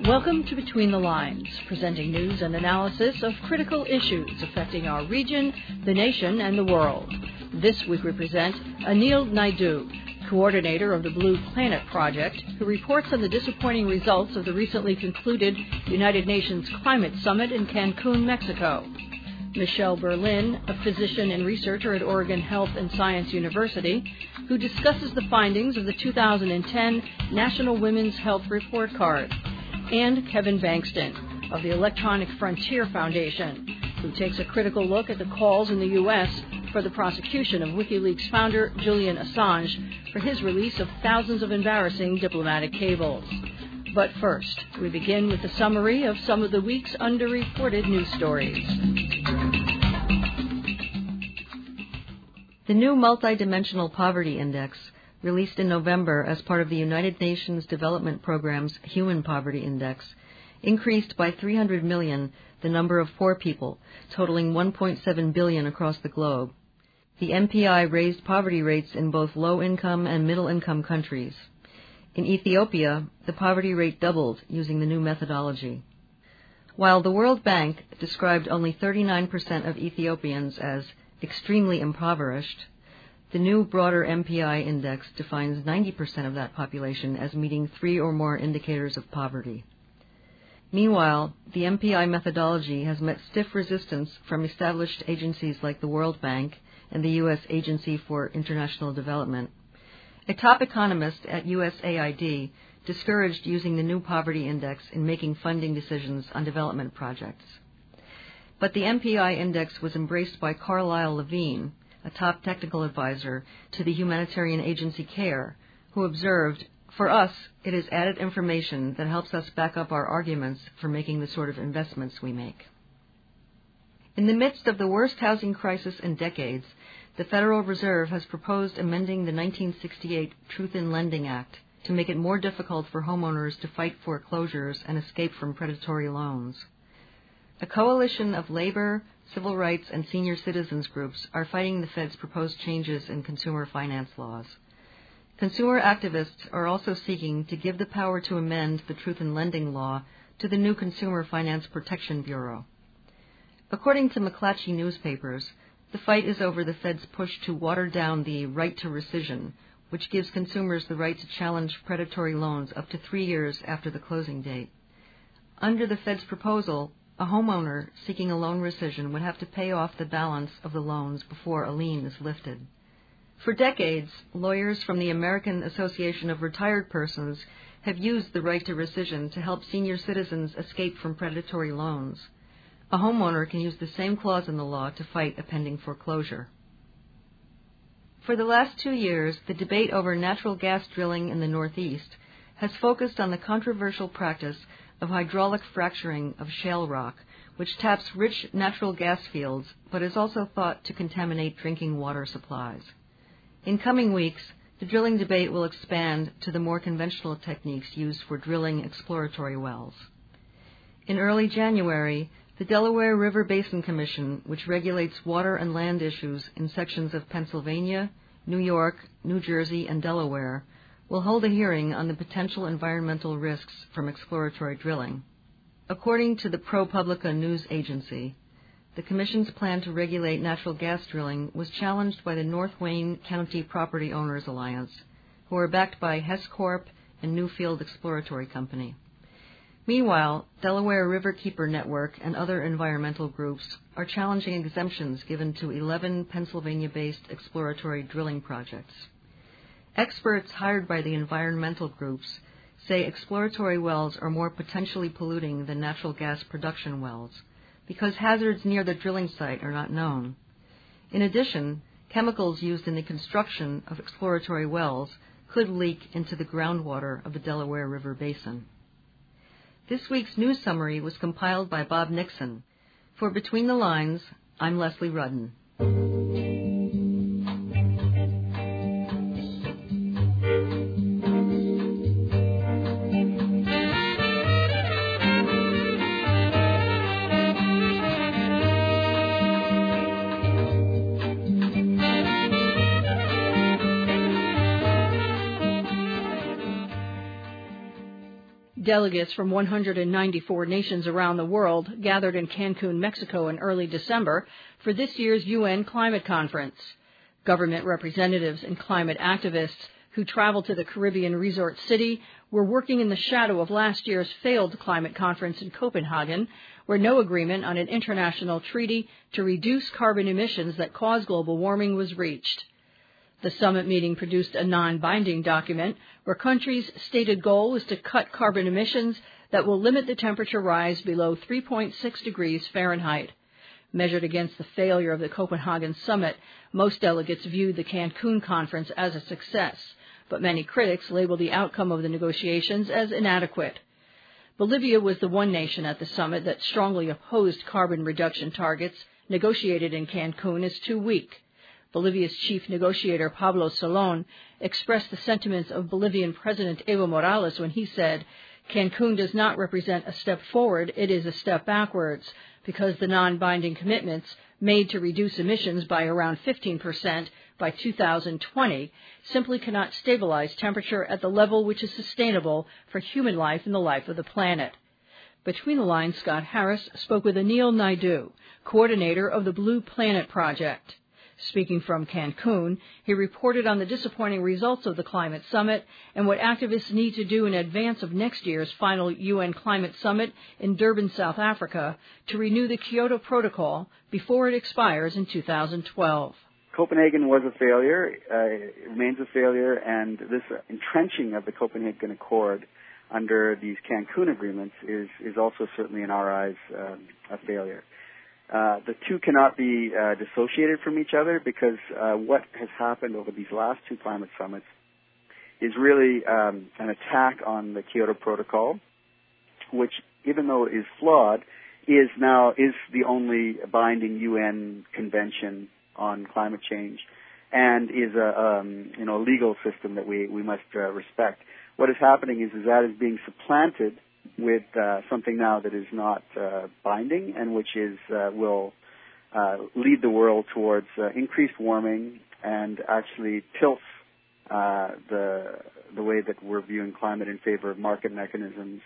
Welcome to Between the Lines, presenting news and analysis of critical issues affecting our region, the nation, and the world. This week we present Anil Naidu, coordinator of the Blue Planet Project, who reports on the disappointing results of the recently concluded United Nations Climate Summit in Cancun, Mexico. Michelle Berlin, a physician and researcher at Oregon Health and Science University, who discusses the findings of the 2010 National Women's Health Report Card, and Kevin Bankston of the Electronic Frontier Foundation, who takes a critical look at the calls in the U.S. for the prosecution of WikiLeaks founder Julian Assange for his release of thousands of embarrassing diplomatic cables. But first, we begin with a summary of some of the week's underreported news stories. The new Multidimensional Poverty Index, released in November as part of the United Nations Development Programme's Human Poverty Index, increased by 300 million the number of poor people, totaling 1.7 billion across the globe. The MPI raised poverty rates in both low-income and middle-income countries. In Ethiopia, the poverty rate doubled using the new methodology. While the World Bank described only 39% of Ethiopians as extremely impoverished, the new broader MPI index defines 90% of that population as meeting 3 or more indicators of poverty. Meanwhile, the MPI methodology has met stiff resistance from established agencies like the World Bank and the U.S. Agency for International Development. A top economist at USAID discouraged using the new poverty index in making funding decisions on development projects. But the MPI index was embraced by Carlyle Levine, a top technical advisor to the humanitarian agency CARE, who observed, "For us, it is added information that helps us back up our arguments for making the sort of investments we make." In the midst of the worst housing crisis in decades, the Federal Reserve has proposed amending the 1968 Truth in Lending Act to make it more difficult for homeowners to fight foreclosures and escape from predatory loans. A coalition of labor, civil rights, and senior citizens groups are fighting the Fed's proposed changes in consumer finance laws. Consumer activists are also seeking to give the power to amend the Truth in Lending law to the new Consumer Finance Protection Bureau. According to McClatchy newspapers, the fight is over the Fed's push to water down the right to rescission, which gives consumers the right to challenge predatory loans up to 3 years after the closing date. Under the Fed's proposal, a homeowner seeking a loan rescission would have to pay off the balance of the loans before a lien is lifted. For decades, lawyers from the American Association of Retired Persons have used the right to rescission to help senior citizens escape from predatory loans. A homeowner can use the same clause in the law to fight a pending foreclosure. For the last 2 years, the debate over natural gas drilling in the Northeast has focused on the controversial practice of hydraulic fracturing of shale rock, which taps rich natural gas fields but is also thought to contaminate drinking water supplies. In coming weeks, the drilling debate will expand to the more conventional techniques used for drilling exploratory wells. In early January, the Delaware River Basin Commission, which regulates water and land issues in sections of Pennsylvania, New York, New Jersey, and Delaware, will hold a hearing on the potential environmental risks from exploratory drilling. According to the ProPublica news agency, the Commission's plan to regulate natural gas drilling was challenged by the North Wayne County Property Owners Alliance, who are backed by Hess Corp and Newfield Exploratory Company. Meanwhile, Delaware Riverkeeper Network and other environmental groups are challenging exemptions given to 11 Pennsylvania-based exploratory drilling projects. Experts hired by the environmental groups say exploratory wells are more potentially polluting than natural gas production wells because hazards near the drilling site are not known. In addition, chemicals used in the construction of exploratory wells could leak into the groundwater of the Delaware River Basin. This week's news summary was compiled by Bob Nixon. For Between the Lines, I'm Leslie Rudden. Delegates from 194 nations around the world gathered in Cancun, Mexico in early December for this year's UN Climate Conference. Government representatives and climate activists who traveled to the Caribbean resort city were working in the shadow of last year's failed climate conference in Copenhagen, where no agreement on an international treaty to reduce carbon emissions that cause global warming was reached. The summit meeting produced a non-binding document where countries' stated goal is to cut carbon emissions that will limit the temperature rise below 3.6 degrees Fahrenheit. Measured against the failure of the Copenhagen summit, most delegates viewed the Cancun conference as a success, but many critics labeled the outcome of the negotiations as inadequate. Bolivia was the one nation at the summit that strongly opposed carbon reduction targets negotiated in Cancun as too weak. Bolivia's chief negotiator, Pablo Solon, expressed the sentiments of Bolivian President Evo Morales when he said, "Cancun does not represent a step forward, it is a step backwards, because the non-binding commitments made to reduce emissions by around 15% by 2020 simply cannot stabilize temperature at the level which is sustainable for human life and the life of the planet." Between the lines, Scott Harris spoke with Anil Naidu, coordinator of the Blue Planet Project. Speaking from Cancun, he reported on the disappointing results of the climate summit and what activists need to do in advance of next year's final UN climate summit in Durban, South Africa, to renew the Kyoto Protocol before it expires in 2012. Copenhagen was a failure, it remains a failure, and this entrenching of the Copenhagen Accord under these Cancun agreements is also certainly in our eyes a failure. The two cannot be dissociated from each other because what has happened over these last two climate summits is really an attack on the Kyoto Protocol, which, even though it is flawed, is the only binding UN convention on climate change, and is a legal system that we must respect. What is happening is that is being supplanted with something now that is not binding, and which will lead the world towards increased warming and actually tilts the way that we're viewing climate in favor of market mechanisms,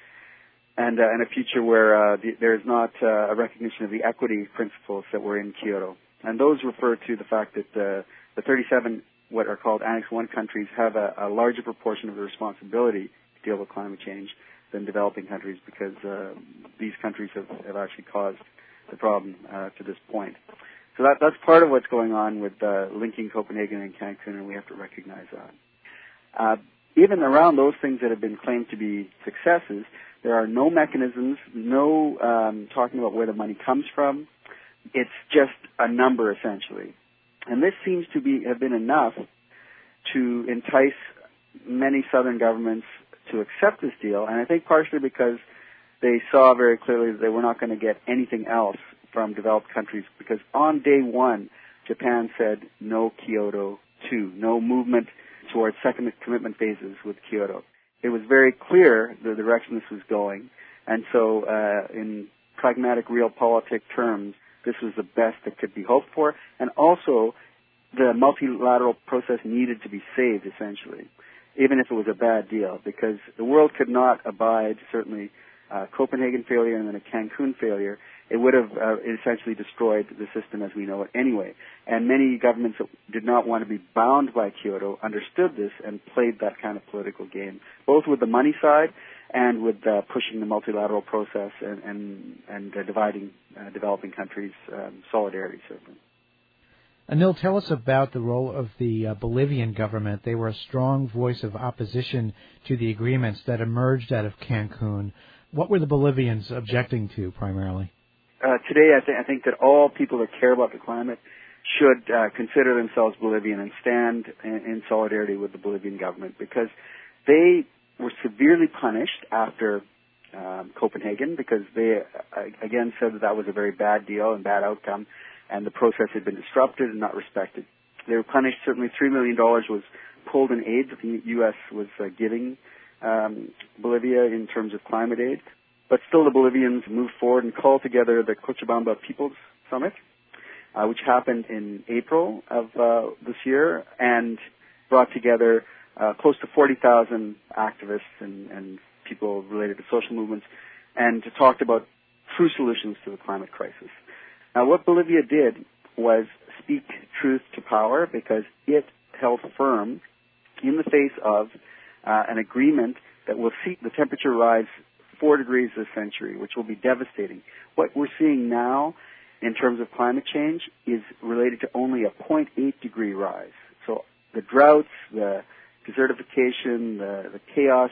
and a future where there is not a recognition of the equity principles that were in Kyoto. And those refer to the fact that the 37 what are called Annex 1 countries have a larger proportion of the responsibility to deal with climate change than developing countries, because these countries have actually caused the problem to this point. So that's part of what's going on with linking Copenhagen and Cancun, and we have to recognize that. Even around those things that have been claimed to be successes, there are no mechanisms, no talking about where the money comes from. It's just a number, essentially. And this seems to have been enough to entice many southern governments to accept this deal, and I think partially because they saw very clearly that they were not going to get anything else from developed countries, because on day one, Japan said no Kyoto 2, no movement towards second commitment phases with Kyoto. It was very clear the direction this was going, and so in pragmatic realpolitik terms, this was the best that could be hoped for, and also the multilateral process needed to be saved, essentially, even if it was a bad deal, because the world could not abide, certainly, Copenhagen failure and then a Cancun failure. It would have essentially destroyed the system as we know it anyway. And many governments that did not want to be bound by Kyoto understood this and played that kind of political game, both with the money side and with pushing the multilateral process and dividing developing countries' solidarity, certainly. Anil, tell us about the role of the Bolivian government. They were a strong voice of opposition to the agreements that emerged out of Cancun. What were the Bolivians objecting to primarily? Today, I think that all people that care about the climate should consider themselves Bolivian and stand in solidarity with the Bolivian government, because they were severely punished after Copenhagen, because they, again, said that was a very bad deal and bad outcome, and the process had been disrupted and not respected. They were punished. Certainly $3 million was pulled in aid that the U.S. was giving Bolivia in terms of climate aid. But still the Bolivians moved forward and called together the Cochabamba People's Summit, which happened in April of this year, and brought together close to 40,000 activists and people related to social movements, and to talk about true solutions to the climate crisis. Now, what Bolivia did was speak truth to power because it held firm in the face of an agreement that will see the temperature rise 4 degrees this century, which will be devastating. What we're seeing now in terms of climate change is related to only a 0.8 degree rise. So the droughts, the desertification, the chaos,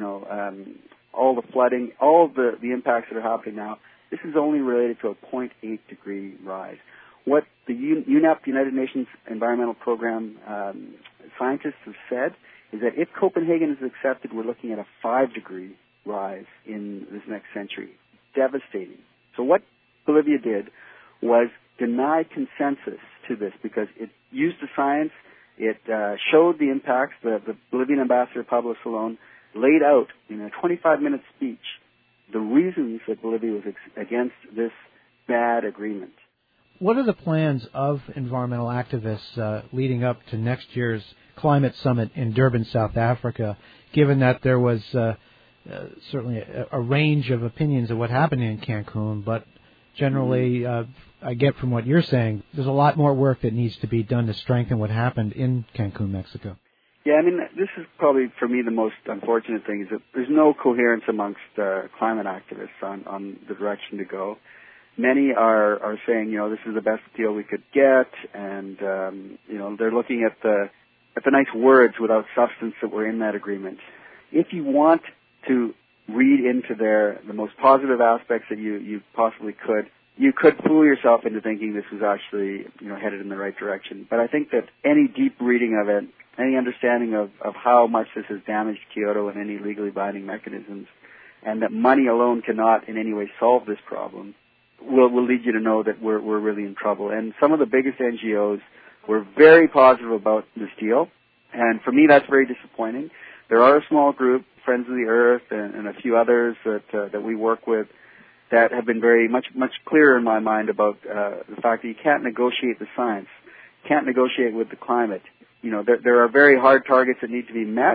all the flooding, all of the impacts that are happening now, this is only related to a 0.8 degree rise. What the UNEP, United Nations Environmental Program scientists have said is that if Copenhagen is accepted, we're looking at a 5 degree rise in this next century. Devastating. So what Bolivia did was deny consensus to this because it used the science, it showed the impacts. The Bolivian ambassador, Pablo Salón, laid out in a 25-minute speech the reasons that Bolivia was against this bad agreement. What are the plans of environmental activists leading up to next year's climate summit in Durban, South Africa, given that there was certainly a range of opinions of what happened in Cancun, but generally, I get from what you're saying, there's a lot more work that needs to be done to strengthen what happened in Cancun, Mexico. Yeah, I mean, this is probably, for me, the most unfortunate thing is that there's no coherence amongst climate activists on the direction to go. Many are saying, this is the best deal we could get, and, they're looking at the nice words without substance that were in that agreement. If you want to read into the most positive aspects that you possibly could, you could fool yourself into thinking this was actually, headed in the right direction. But I think that any deep reading of it, any understanding of how much this has damaged Kyoto and any legally binding mechanisms, and that money alone cannot in any way solve this problem, will lead you to know that we're really in trouble. And some of the biggest NGOs were very positive about this deal, and for me that's very disappointing. There are a small group, Friends of the Earth, and a few others that we work with, that have been very much clearer in my mind about the fact that you can't negotiate the science, can't negotiate with the climate. There are very hard targets that need to be met,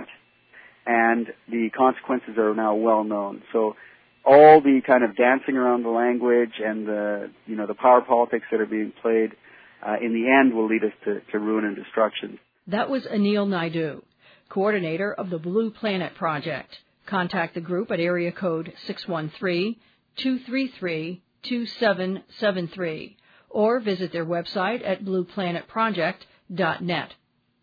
and the consequences are now well known. So all the kind of dancing around the language and the power politics that are being played, in the end will lead us to ruin and destruction. That was Anil Naidu, coordinator of the Blue Planet Project. Contact the group at area code 613-233-2773 or visit their website at blueplanetproject.net.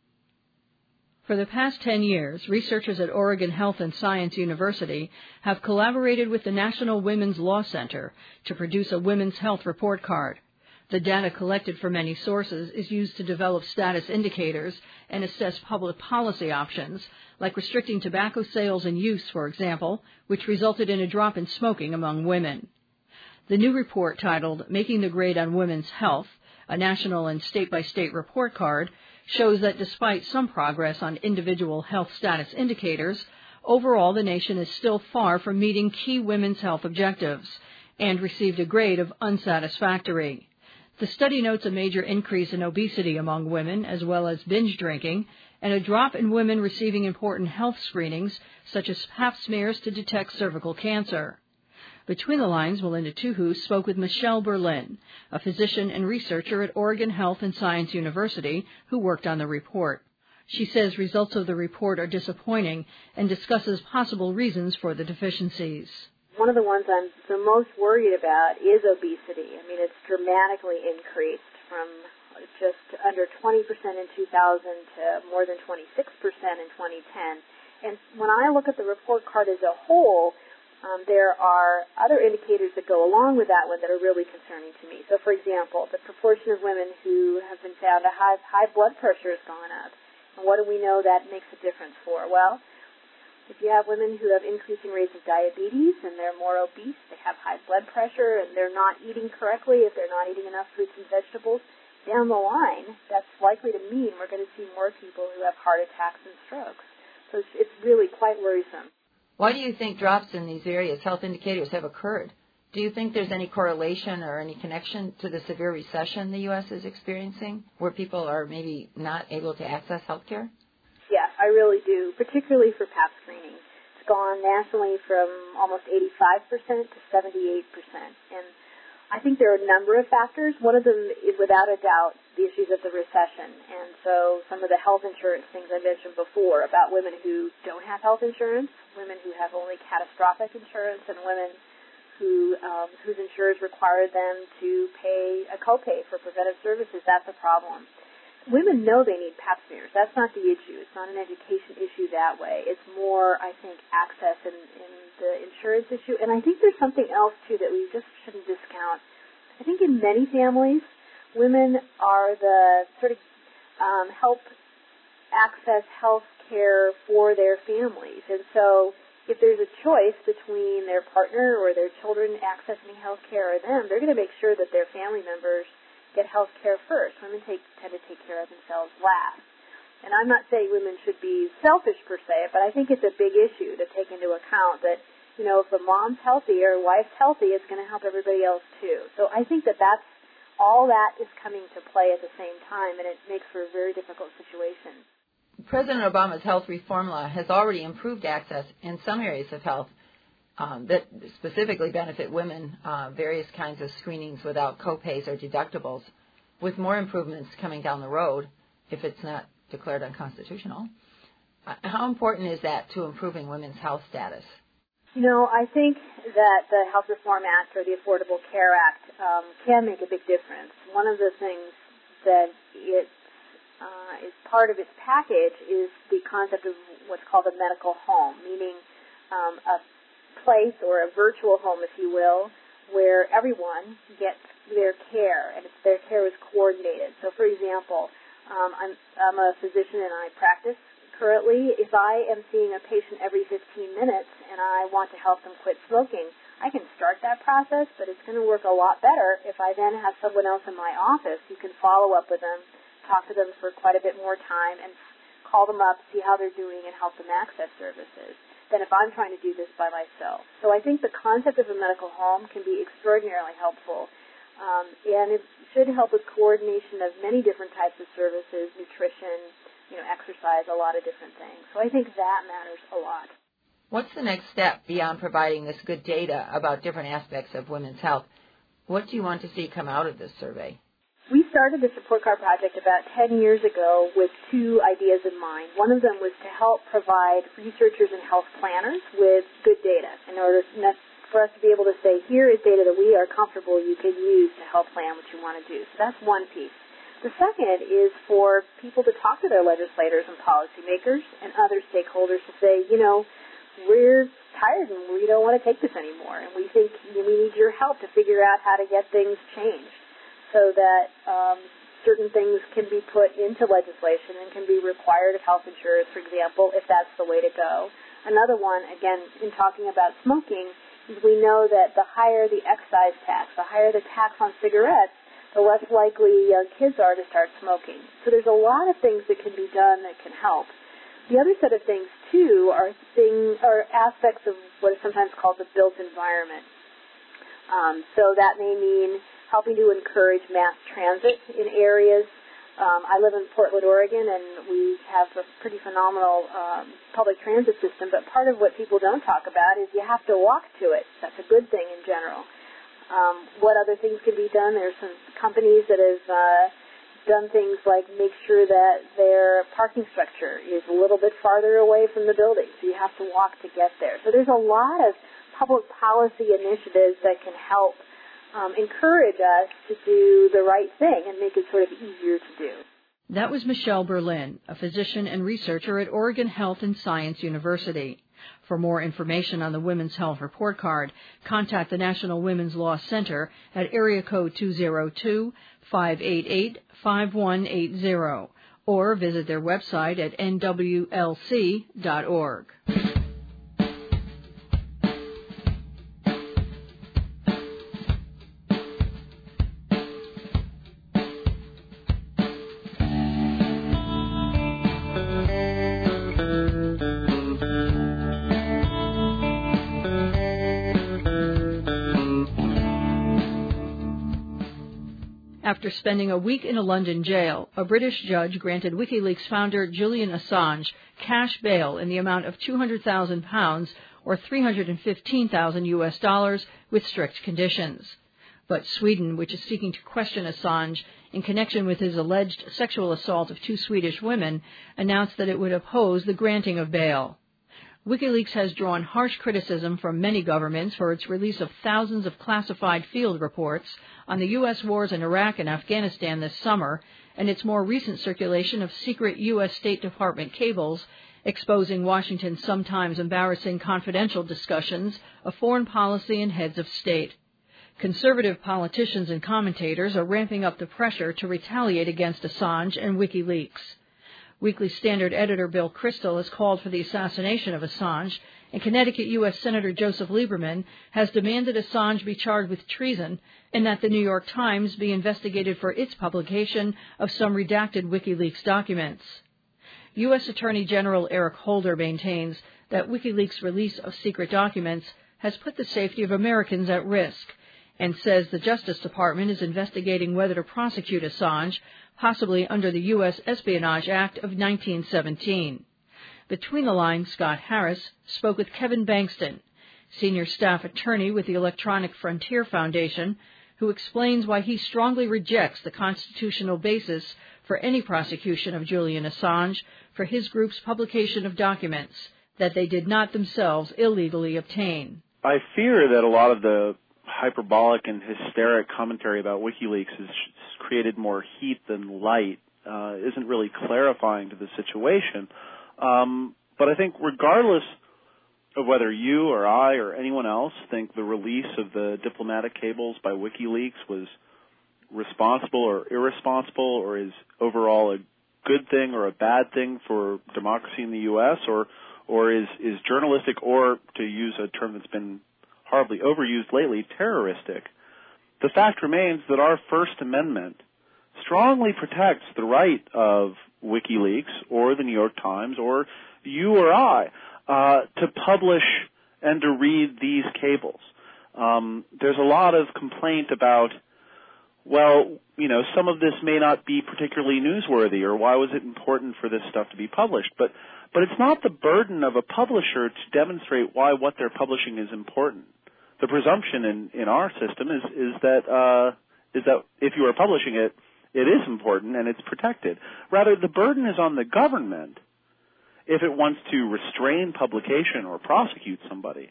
For the past 10 years, researchers at Oregon Health and Science University have collaborated with the National Women's Law Center to produce a women's health report card. The data collected from many sources is used to develop status indicators and assess public policy options, like restricting tobacco sales and use, for example, which resulted in a drop in smoking among women. The new report, titled Making the Grade on Women's Health, a national and state-by-state report card, shows that despite some progress on individual health status indicators, overall the nation is still far from meeting key women's health objectives and received a grade of unsatisfactory. The study notes a major increase in obesity among women, as well as binge drinking, and a drop in women receiving important health screenings, such as pap smears to detect cervical cancer. Between the lines, Melinda Tuhu spoke with Michelle Berlin, a physician and researcher at Oregon Health and Science University who worked on the report. She says results of the report are disappointing and discusses possible reasons for the deficiencies. One of the ones I'm the most worried about is obesity. I mean, it's dramatically increased from just under 20% in 2000 to more than 26% in 2010. And when I look at the report card as a whole, there are other indicators that go along with that one that are really concerning to me. So, for example, the proportion of women who have been found to have high blood pressure has gone up. And what do we know that makes a difference for? Well, if you have women who have increasing rates of diabetes and they're more obese, they have high blood pressure, and they're not eating correctly, if they're not eating enough fruits and vegetables, down the line, that's likely to mean we're going to see more people who have heart attacks and strokes. So it's really quite worrisome. Why do you think drops in these areas, health indicators, have occurred? Do you think there's any correlation or any connection to the severe recession the U.S. is experiencing, where people are maybe not able to access health care? Yes, I really do, particularly for pap screening. gone nationally from almost 85% to 78%. And I think there are a number of factors. One of them is, without a doubt, the issues of the recession. And so some of the health insurance things I mentioned before about women who don't have health insurance, women who have only catastrophic insurance, and women whose insurers require them to pay a copay for preventive services, that's a problem. Women know they need pap smears. That's not the issue. It's not an education issue that way. It's more, I think, access in the insurance issue. And I think there's something else, too, that we just shouldn't discount. I think in many families, women are the sort of help access health care for their families. And so if there's a choice between their partner or their children accessing health care or them, they're going to make sure that their family members get health care first. Women tend to take care of themselves last. And I'm not saying women should be selfish per se, but I think it's a big issue to take into account that, you know, if a mom's healthy or a wife's healthy, it's going to help everybody else too. So I think that that's all that is coming to play at the same time, and it makes for a very difficult situation. President Obama's health reform law has already improved access in some areas of health that specifically benefit women, various kinds of screenings without copays or deductibles, with more improvements coming down the road if it's not declared unconstitutional. How important is that to improving women's health status? You know, I think that the Health Reform Act or the Affordable Care Act can make a big difference. One of the things that is part of its package is the concept of what's called a medical home, meaning a place or a virtual home, if you will, where everyone gets their care, and their care is coordinated. So, for example, I'm a physician and I practice currently. If I am seeing a patient every 15 minutes and I want to help them quit smoking, I can start that process, but it's going to work a lot better if I then have someone else in my office who can follow up with them, talk to them for quite a bit more time, and call them up, see how they're doing, and help them access services than if I'm trying to do this by myself. So I think the concept of a medical home can be extraordinarily helpful, and it should help with coordination of many different types of services, nutrition, exercise, a lot of different things. So I think that matters a lot. What's the next step beyond providing this good data about different aspects of women's health? What do you want to see come out of this survey? We started this report card project about 10 years ago with two ideas in mind. One of them was to help provide researchers and health planners with good data in order for us to be able to say, here is data that we are comfortable you can use to help plan what you want to do. So that's one piece. The second is for people to talk to their legislators and policymakers and other stakeholders to say, we're tired and we don't want to take this anymore, and we think we need your help to figure out how to get things changed so that certain things can be put into legislation and can be required of health insurers, for example, if that's the way to go. Another one, again, in talking about smoking, is we know that the higher the excise tax, the higher the tax on cigarettes, the less likely young kids are to start smoking. So there's a lot of things that can be done that can help. The other set of things, too, are aspects of what is sometimes called the built environment. So that may mean helping to encourage mass transit in areas. I live in Portland, Oregon, and we have a pretty phenomenal public transit system, but part of what people don't talk about is you have to walk to it. That's a good thing in general. What other things can be done? There's some companies that have done things like make sure that their parking structure is a little bit farther away from the building, so you have to walk to get there. So there's a lot of public policy initiatives that can help encourage us to do the right thing and make it sort of easier to do. That was Michelle Berlin, a physician and researcher at Oregon Health and Science University. For more information on the Women's Health Report Card, contact the National Women's Law Center at area code 202-588-5180 or visit their website at nwlc.org. After spending a week in a London jail, a British judge granted WikiLeaks founder Julian Assange cash bail in the amount of £200,000 or $315,000 US with strict conditions. But Sweden, which is seeking to question Assange in connection with his alleged sexual assault of 2 Swedish women, announced that it would oppose the granting of bail. WikiLeaks has drawn harsh criticism from many governments for its release of thousands of classified field reports on the U.S. wars in Iraq and Afghanistan this summer, and its more recent circulation of secret U.S. State Department cables exposing Washington's sometimes embarrassing confidential discussions of foreign policy and heads of state. Conservative politicians and commentators are ramping up the pressure to retaliate against Assange and WikiLeaks. Weekly Standard editor Bill Kristol has called for the assassination of Assange, and Connecticut U.S. Senator Joseph Lieberman has demanded Assange be charged with treason and that the New York Times be investigated for its publication of some redacted WikiLeaks documents. U.S. Attorney General Eric Holder maintains that WikiLeaks' release of secret documents has put the safety of Americans at risk, and says the Justice Department is investigating whether to prosecute Assange, possibly under the U.S. Espionage Act of 1917. Between the Lines, Scott Harris spoke with Kevin Bankston, senior staff attorney with the Electronic Frontier Foundation, who explains why he strongly rejects the constitutional basis for any prosecution of Julian Assange for his group's publication of documents that they did not themselves illegally obtain. I fear that a lot of the hyperbolic and hysteric commentary about WikiLeaks has created more heat than light, isn't really clarifying to the situation. But I think regardless of whether you or I or anyone else think the release of the diplomatic cables by WikiLeaks was responsible or irresponsible, or is overall a good thing or a bad thing for democracy in the U.S., or is journalistic, or, to use a term that's been horribly overused lately, terroristic, the fact remains that our First Amendment strongly protects the right of WikiLeaks or the New York Times or you or I to publish and to read these cables. There's a lot of complaint about, well, you know, some of this may not be particularly newsworthy, or why was it important for this stuff to be published? But it's not the burden of a publisher to demonstrate why what they're publishing is important. The presumption in our system is that if you are publishing it, it is important and it's protected. Rather, the burden is on the government if it wants to restrain publication or prosecute somebody,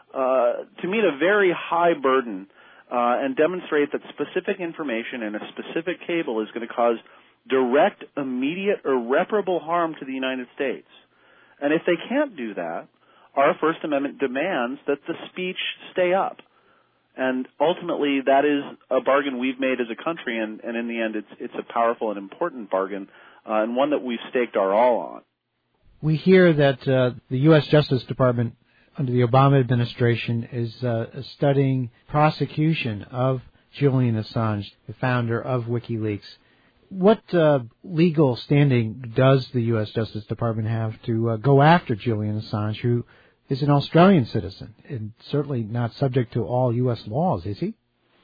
to meet a very high burden and demonstrate that specific information in a specific cable is going to cause direct, immediate, irreparable harm to the United States. And if they can't do that, our First Amendment demands that the speech stay up. And ultimately, that is a bargain we've made as a country, and in the end, it's a powerful and important bargain, and one that we've staked our all on. We hear that the U.S. Justice Department, under the Obama administration, is studying prosecution of Julian Assange, the founder of WikiLeaks. What legal standing does the U.S. Justice Department have to go after Julian Assange, who is an Australian citizen and certainly not subject to all U.S. laws, is he?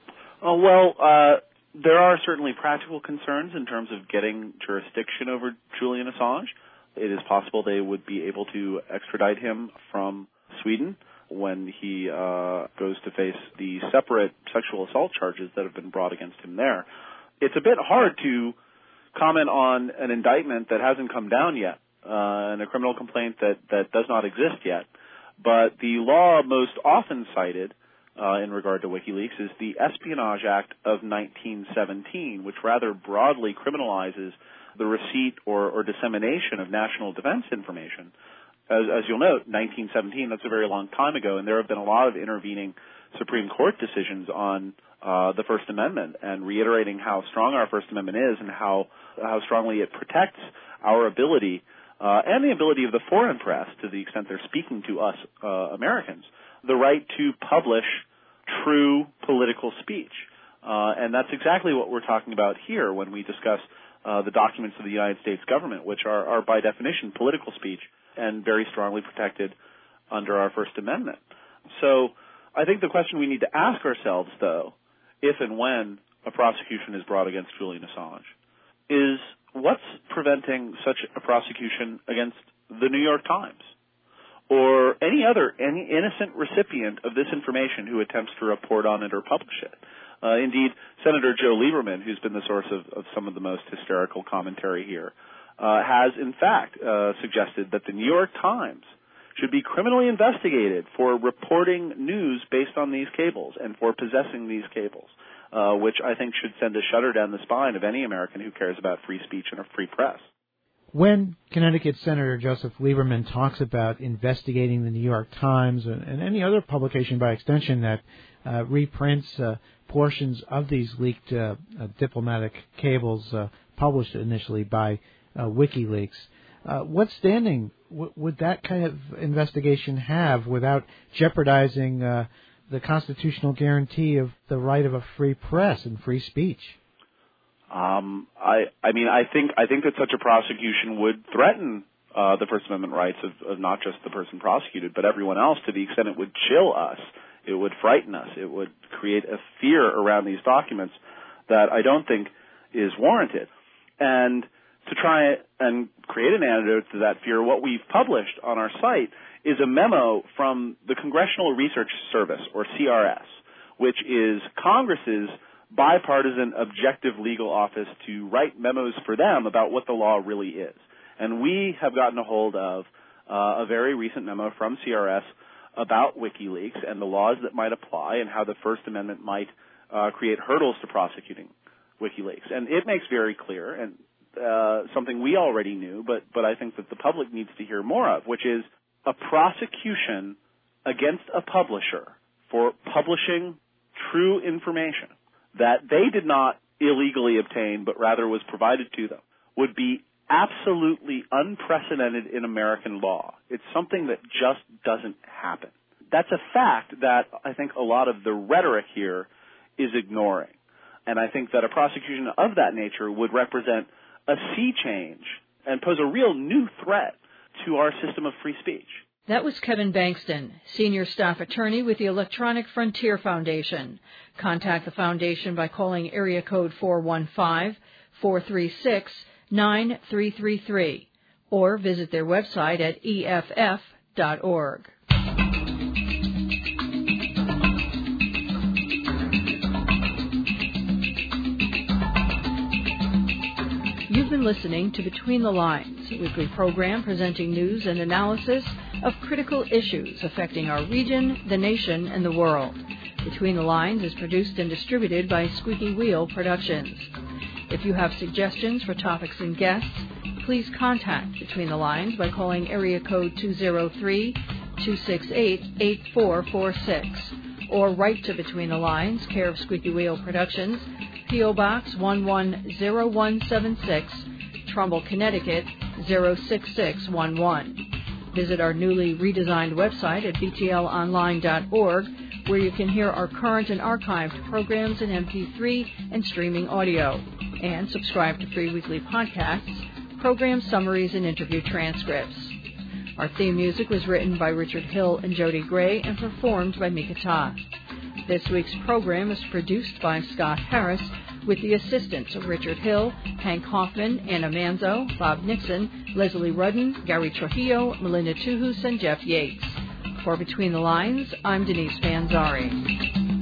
There are certainly practical concerns in terms of getting jurisdiction over Julian Assange. It is possible they would be able to extradite him from Sweden when he goes to face the separate sexual assault charges that have been brought against him there. It's a bit hard to comment on an indictment that hasn't come down yet, and a criminal complaint that does not exist yet. But the law most often cited in regard to WikiLeaks is the Espionage Act of 1917, which rather broadly criminalizes the receipt or dissemination of national defense information. As you'll note, 1917, that's a very long time ago, and there have been a lot of intervening Supreme Court decisions on the First Amendment and reiterating how strong our First Amendment is and how strongly it protects our ability and the ability of the foreign press, to the extent they're speaking to us Americans, the right to publish true political speech. And that's exactly what we're talking about here when we discuss the documents of the United States government, which are by definition political speech and very strongly protected under our First Amendment. So I think the question we need to ask ourselves, though, if and when a prosecution is brought against Julian Assange is what's preventing such a prosecution against the New York Times or any innocent recipient of this information who attempts to report on it or publish it. Indeed, Senator Joe Lieberman, who's been the source of some of the most hysterical commentary here, has in fact suggested that the New York Times should be criminally investigated for reporting news based on these cables and for possessing these cables, which I think should send a shudder down the spine of any American who cares about free speech and a free press. When Connecticut Senator Joseph Lieberman talks about investigating the New York Times and any other publication by extension that reprints portions of these leaked diplomatic cables published initially by WikiLeaks, what standing would that kind of investigation have without jeopardizing the constitutional guarantee of the right of a free press and free speech? I think that such a prosecution would threaten the First Amendment rights of not just the person prosecuted, but everyone else to the extent it would chill us. It would frighten us. It would create a fear around these documents that I don't think is warranted. And to try and create an antidote to that fear, what we've published on our site is a memo from the Congressional Research Service, or CRS, which is Congress's bipartisan objective legal office to write memos for them about what the law really is. And we have gotten a hold of a very recent memo from CRS about WikiLeaks and the laws that might apply and how the First Amendment might create hurdles to prosecuting WikiLeaks. And it makes very clear, and something we already knew, but I think that the public needs to hear more of, which is a prosecution against a publisher for publishing true information that they did not illegally obtain, but rather was provided to them, would be absolutely unprecedented in American law. It's something that just doesn't happen. That's a fact that I think a lot of the rhetoric here is ignoring. And I think that a prosecution of that nature would represent a sea change and pose a real new threat to our system of free speech. That was Kevin Bankston, Senior Staff Attorney with the Electronic Frontier Foundation. Contact the Foundation by calling area code 415-436-9333 or visit their website at EFF.org. You've been listening to Between the Lines, a weekly program presenting news and analysis of critical issues affecting our region, the nation, and the world. Between the Lines is produced and distributed by Squeaky Wheel Productions. If you have suggestions for topics and guests, please contact Between the Lines by calling area code 203-268-8446 or write to Between the Lines, care of Squeaky Wheel Productions, P.O. Box 110176, Trumbull, Connecticut 06611. Visit our newly redesigned website at btlonline.org, where you can hear our current and archived programs in MP3 and streaming audio, and subscribe to free weekly podcasts, program summaries, and interview transcripts. Our theme music was written by Richard Hill and Jody Gray and performed by Mika Ta. This week's program is produced by Scott Harris with the assistance of Richard Hill, Hank Hoffman, Anna Manzo, Bob Nixon, Leslie Rudden, Gary Trujillo, Melinda Tuhus, and Jeff Yates. For Between the Lines, I'm Denise Manzari.